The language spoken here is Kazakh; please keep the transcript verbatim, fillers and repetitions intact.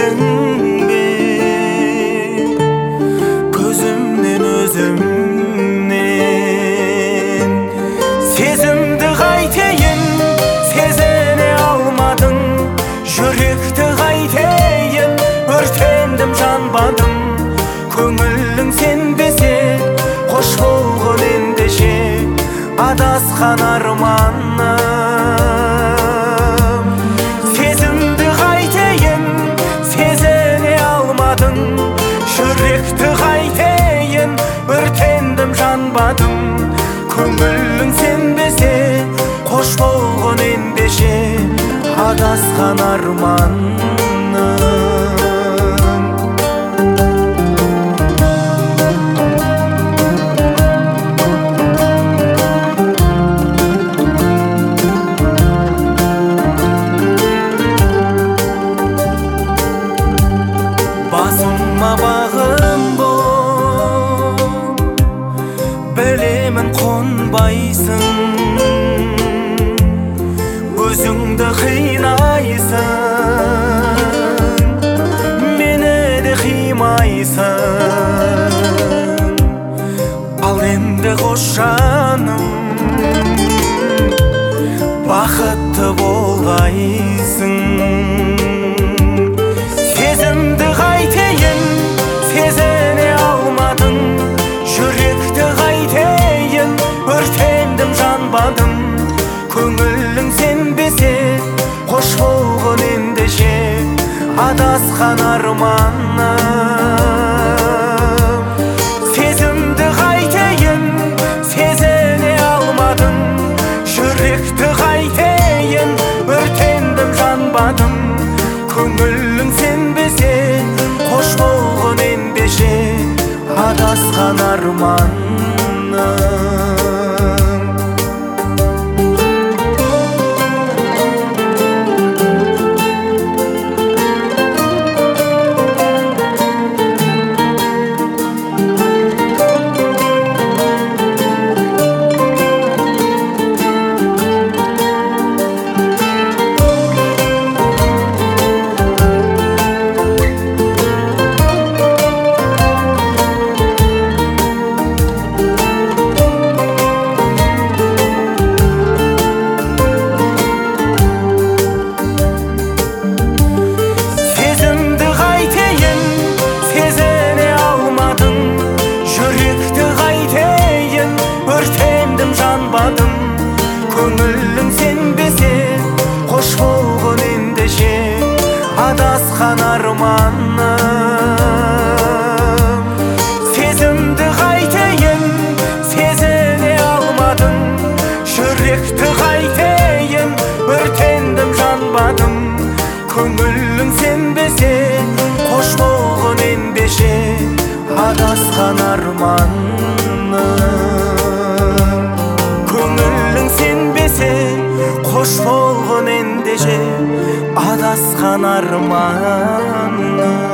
білдің бе көзімнен өзімнен сезімді қайтейін сезіне алмадың жүректі қайтейін өртендім жанбадым көңілің сенбесе қош болғын ендеше адасқан арманым сезімді қайтейін сезіне алмадың жүректі қайтейін өртендім жанбадым көңілің сенбесе қош болғын ендеше адасқан арманым басыма бағым бол білемін қонбайсың өзіңді қинайсың мені де қимайсың ал енді қош жаным бақытты болғайсың сезімді қайтейін сезіне алмадың жүректі қайтейін өртендім жанбадым көңілің сенбесе қош болғын ендеше адасқан арманым сезімді қайтейін сезіне алмадың жүректі қайтейін өртендім жанбадым көңілің сенбесе қош болғын ендеше адасқан арманым көңілің сенбесе қош болғын ендеше адасқан арманым сезімді қайтейін сезіне алмадың жүректі қайтейін өртендім жанбадым көңілің сенбесе қош болғын ендеше адасқан арманым көңілің сенбесе қош болғын ендеше адасқан арманым